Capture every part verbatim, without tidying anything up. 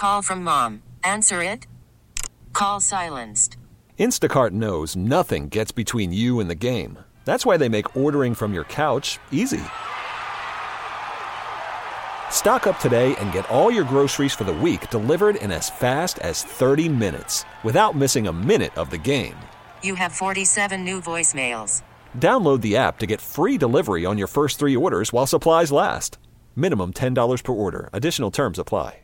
call from mom. Answer it. Call silenced. Instacart knows nothing gets between you and the game. That's why they make ordering from your couch easy. Stock up today and get all your groceries for the week delivered in as fast as thirty minutes without missing a minute of the game. You have forty-seven new voicemails. Download the app to get free delivery on your first three orders while supplies last. Minimum ten dollars per order. Additional terms apply.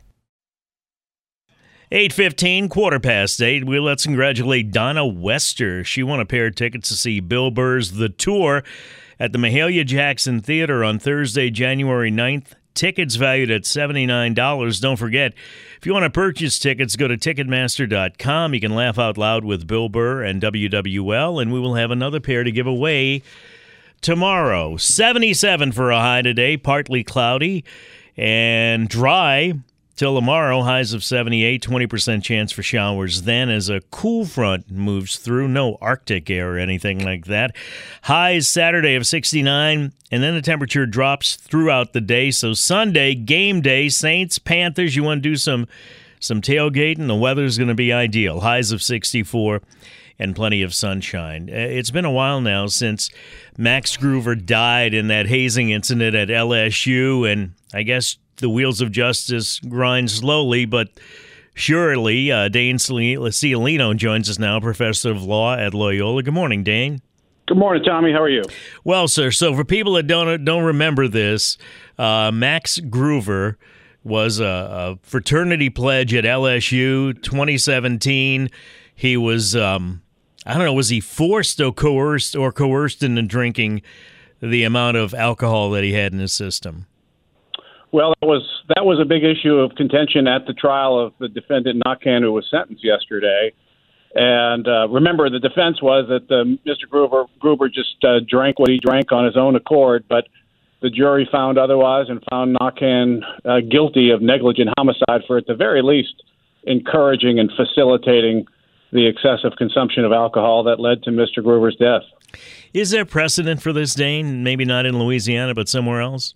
eight fifteen, quarter past eight. Well, let's congratulate Donna Wester. She won a pair of tickets to see Bill Burr's The Tour at the Mahalia Jackson Theater on Thursday, January ninth. Tickets valued at seventy-nine dollars. Don't forget, if you want to purchase tickets, go to Ticketmaster dot com. You can laugh out loud with Bill Burr and W W L, and we will have another pair to give away tomorrow. seventy-seven for a high today, partly cloudy and dry till tomorrow. Highs of seventy-eight, twenty percent chance for showers then as a cool front moves through. No Arctic air or anything like that. Highs Saturday of sixty-nine, and then the temperature drops throughout the day. So Sunday, game day, Saints, Panthers, you want to do some, some tailgating, the weather's going to be ideal. Highs of sixty-four and plenty of sunshine. It's been a while now since Max Groover died in that hazing incident at L S U, and I guess the wheels of justice grind slowly, but surely. uh, Dane Ciolino joins us now, professor of law at Loyola. Good morning, Dane. Good morning, Tommy. How are you? Well, sir, so for people that don't don't remember this, uh, Max Groover was a, a fraternity pledge at L S U twenty seventeen. He was, um, I don't know, was he forced or coerced or coerced into drinking the amount of alcohol that he had in his system? Well, that was that was a big issue of contention at the trial of the defendant Nakhan, who was sentenced yesterday. And uh, remember, the defense was that uh, Mister Groover, Gruber just uh, drank what he drank on his own accord, but the jury found otherwise and found Nakhan uh, guilty of negligent homicide for, at the very least, encouraging and facilitating the excessive consumption of alcohol that led to Mister Groover's death. Is there precedent for this, Dane? Maybe not in Louisiana, but somewhere else?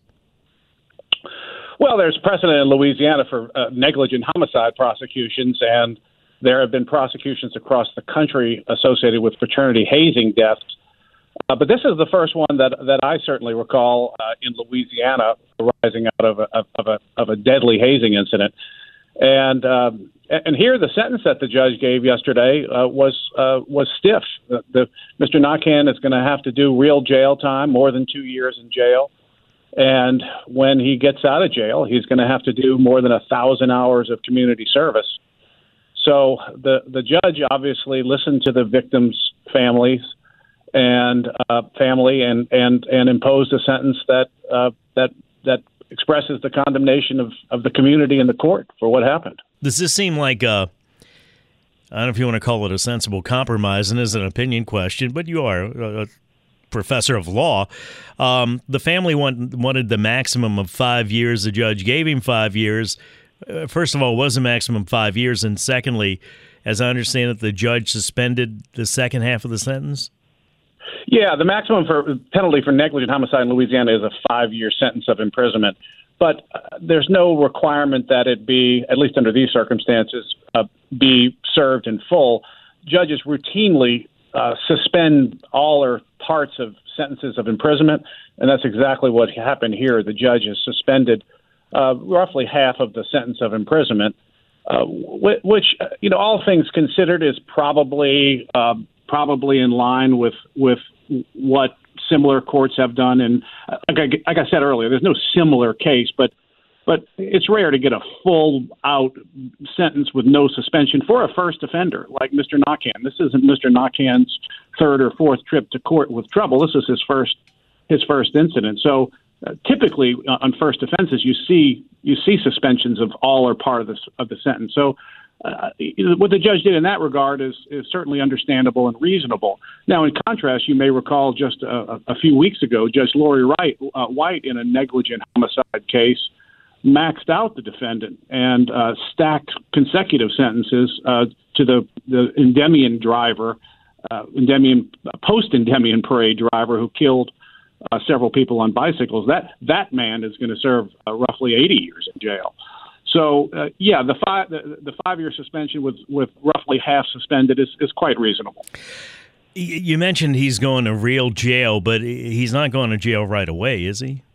Well, there's precedent in Louisiana for uh, negligent homicide prosecutions, and there have been prosecutions across the country associated with fraternity hazing deaths. Uh, but this is the first one that that I certainly recall uh, in Louisiana arising out of a, of a of a deadly hazing incident. And um, and here the sentence that the judge gave yesterday uh, was uh, was stiff. The, the Mister Nakhan is going to have to do real jail time, more than two years in jail. And when he gets out of jail, he's going to have to do more than a thousand hours of community service. So the the judge obviously listened to the victims' families and uh, family and, and, and imposed a sentence that uh, that that expresses the condemnation of, of the community and the court for what happened. Does this seem like a, I don't know if you want to call it a sensible compromise, and is an opinion question, but you are a professor of law. Um, the family want, wanted the maximum of five years. The judge gave him five years. Uh, first of all, it was a maximum five years. And secondly, as I understand it, the judge suspended the second half of the sentence? Yeah, the maximum for penalty for negligent homicide in Louisiana is a five-year sentence of imprisonment. But uh, there's no requirement that it be, at least under these circumstances, uh, be served in full. Judges routinely uh, suspend all or parts of sentences of imprisonment, and that's exactly what happened here. The judge has suspended uh, roughly half of the sentence of imprisonment, uh, which, you know, all things considered, is probably uh, probably in line with with what similar courts have done. And like I, like I said earlier, there's no similar case, but but it's rare to get a full-out sentence with no suspension for a first offender like Mister Nakhan. This isn't Mister Nakhan's third or fourth trip to court with trouble. This is his first his first incident. So uh, typically uh, on first offenses, you see you see suspensions of all or part of the of the sentence. So uh, what the judge did in that regard is is certainly understandable and reasonable. Now, in contrast, you may recall just a, a few weeks ago, Judge Lori Wright, uh, White, in a negligent homicide case, maxed out the defendant and uh, stacked consecutive sentences uh, to the, the Endymion driver, uh, Endymion, post-Endymion parade driver who killed uh, several people on bicycles. That that man is going to serve uh, roughly eighty years in jail. So, uh, yeah, the five the, the five-year suspension with, with roughly half suspended is, is quite reasonable. You mentioned he's going to real jail, but he's not going to jail right away, is he?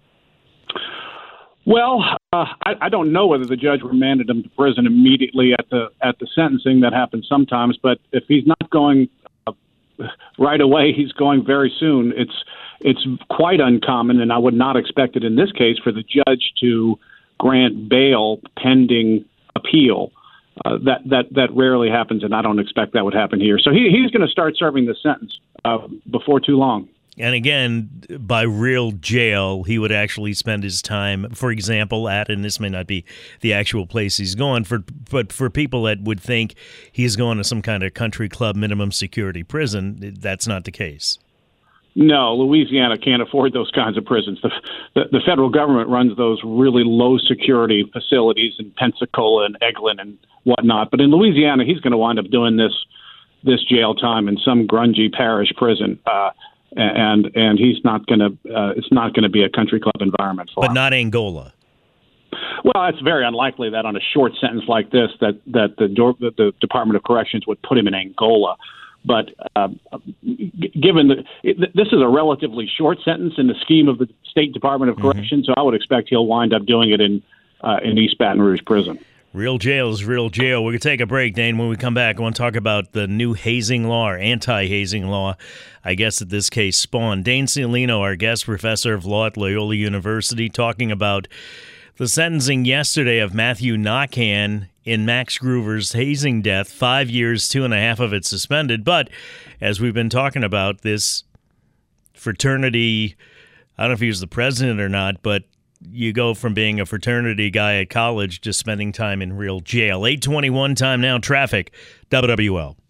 Well, uh, I, I don't know whether the judge remanded him to prison immediately at the at the sentencing. That happens sometimes, but if he's not going uh, right away, he's going very soon. It's it's quite uncommon, and I would not expect it in this case for the judge to grant bail pending appeal. Uh, that that that rarely happens, and I don't expect that would happen here. So he he's going to start serving the sentence uh, before too long. And again, by real jail, he would actually spend his time, for example, at, and this may not be the actual place he's going, for, but for people that would think he's going to some kind of country club minimum security prison, that's not the case. No, Louisiana can't afford those kinds of prisons. The, the, the federal government runs those really low-security facilities in Pensacola and Eglin and whatnot. But in Louisiana, he's going to wind up doing this this jail time in some grungy parish prison. Uh And and he's not going to. Uh, it's not going to be a country club environment for But him. not Angola. Well, it's very unlikely that on a short sentence like this, that that the, that the Department of Corrections would put him in Angola. But uh, given that this is a relatively short sentence in the scheme of the State Department of mm-hmm. Corrections, so I would expect he'll wind up doing it in uh, in East Baton Rouge prison. Real jail is real jail. We're going to take a break, Dane. When we come back, I want to talk about the new hazing law or anti-hazing law, I guess, that this case spawned. Dane Cialino, our guest professor of law at Loyola University, talking about the sentencing yesterday of Matthew Nakhan in Max Gruver's hazing death, five years, two and a half of it suspended. But as we've been talking about, this fraternity, I don't know if he was the president or not, but you go from being a fraternity guy at college to spending time in real jail. eight twenty-one time now, traffic, W W L.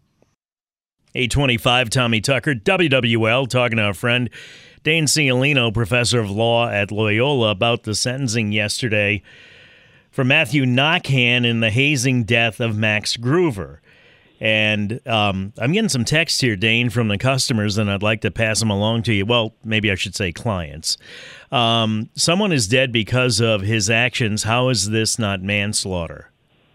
eight twenty-five, Tommy Tucker, W W L, talking to our friend Dane Cialino, professor of law at Loyola, about the sentencing yesterday for Matthew Nakhan in the hazing death of Max Gruver. And um, I'm getting some text here, Dane, from the customers, and I'd like to pass them along to you. Well, maybe I should say clients. Um, someone is dead because of his actions. How is this not manslaughter?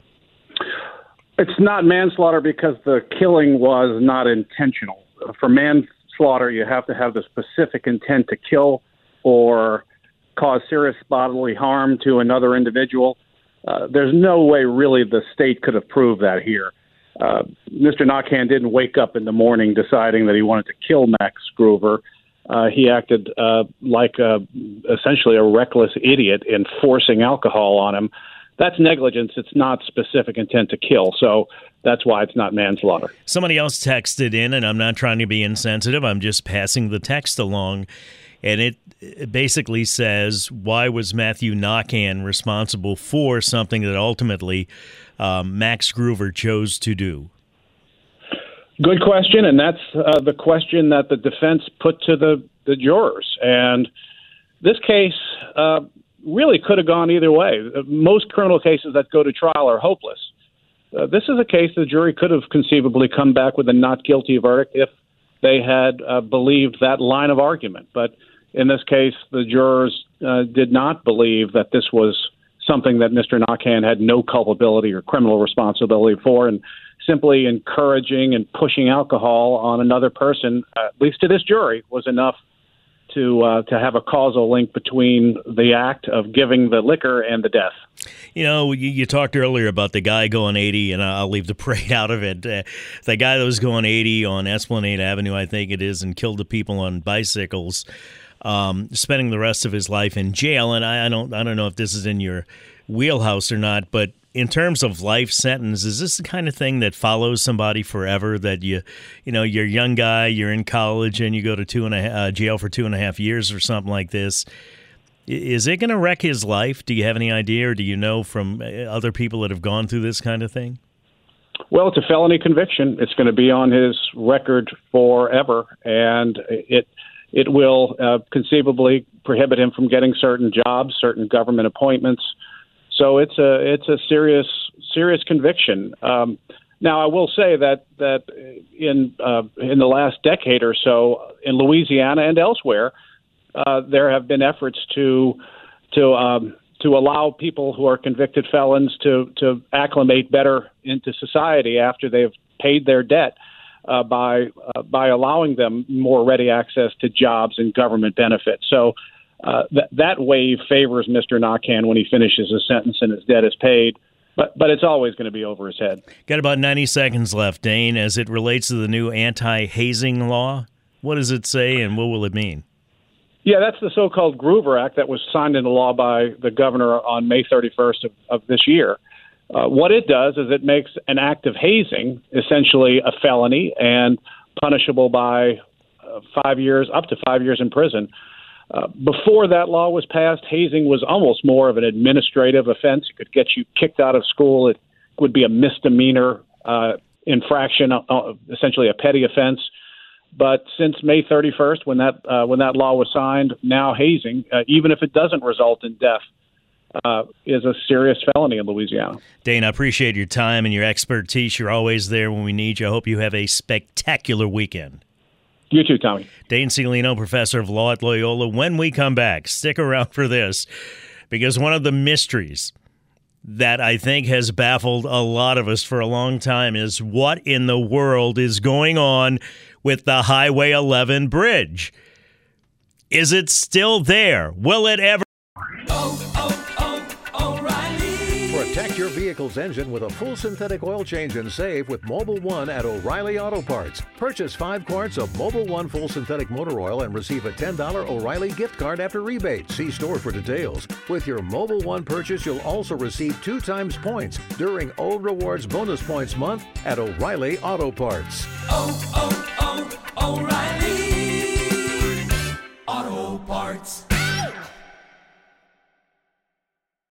It's not manslaughter because the killing was not intentional. For manslaughter, you have to have the specific intent to kill or cause serious bodily harm to another individual. Uh, there's no way, really, the state could have proved that here. Uh, Mister Nakhan didn't wake up in the morning deciding that he wanted to kill Max Gruver. Uh, he acted uh, like a, essentially a reckless idiot in forcing alcohol on him. That's negligence. It's not specific intent to kill. So that's why it's not manslaughter. Somebody else texted in, and I'm not trying to be insensitive. I'm just passing the text along. And it, it basically says, why was Matthew Nakhan responsible for something that ultimately um, Max Gruver chose to do? Good question, and that's uh, the question that the defense put to the, the jurors. And this case uh, really could have gone either way. Most criminal cases that go to trial are hopeless. Uh, this is a case the jury could have conceivably come back with a not guilty verdict if they had uh, believed that line of argument. But in this case, the jurors uh, did not believe that this was something that Mister Nakhan had no culpability or criminal responsibility for, and simply encouraging and pushing alcohol on another person, uh, at least to this jury, was enough to uh, to have a causal link between the act of giving the liquor and the death. You know, you, you talked earlier about the guy going eighty, and I'll leave the parade out of it. Uh, the guy that was going eighty on Esplanade Avenue, I think it is, and killed the people on bicycles, um, spending the rest of his life in jail. And I, I don't, I don't know if this is in your wheelhouse or not, but in terms of life sentence, is this the kind of thing that follows somebody forever? That you, you know, you're a young guy, you're in college, and you go to two and a uh, jail for two and a half years or something like this. Is it going to wreck his life? Do you have any idea, or do you know from other people that have gone through this kind of thing? Well, it's a felony conviction. It's going to be on his record forever, and it it will uh, conceivably prohibit him from getting certain jobs, certain government appointments. So it's a it's a serious serious conviction. Um, now, I will say that that in uh, in the last decade or so, in Louisiana and elsewhere, uh, there have been efforts to to um, to allow people who are convicted felons to, to acclimate better into society after they've paid their debt uh, by uh, by allowing them more ready access to jobs and government benefits. So uh, th- that wave favors Mister Nakhan when he finishes his sentence and his debt is paid. But but it's always going to be over his head. Got about ninety seconds left, Dane, as it relates to the new anti-hazing law. What does it say and what will it mean? Yeah, that's the so-called Groover Act that was signed into law by the governor on May thirty-first of, of this year. Uh, what it does is it makes an act of hazing essentially a felony and punishable by uh, five years, up to five years in prison. Uh, before that law was passed, hazing was almost more of an administrative offense. It could get you kicked out of school. It would be a misdemeanor uh, infraction, uh, essentially a petty offense. But since May thirty-first, when that uh, when that law was signed, now hazing, uh, even if it doesn't result in death, uh, is a serious felony in Louisiana. Dane, I appreciate your time and your expertise. You're always there when we need you. I hope you have a spectacular weekend. You too, Tommy. Dane Ciolino, professor of law at Loyola. When we come back, stick around for this, because one of the mysteries that I think has baffled a lot of us for a long time is what in the world is going on with the Highway eleven bridge. Is it still there? Will it ever? Oh, oh, oh, O'Reilly. Protect your vehicle's engine with a full synthetic oil change and save with Mobil one at O'Reilly Auto Parts. Purchase five quarts of Mobil one full synthetic motor oil and receive a ten dollars O'Reilly gift card after rebate. See store for details. With your Mobil one purchase, you'll also receive two times points during O Rewards Bonus Points Month at O'Reilly Auto Parts. Oh, oh, oh, O'Reilly.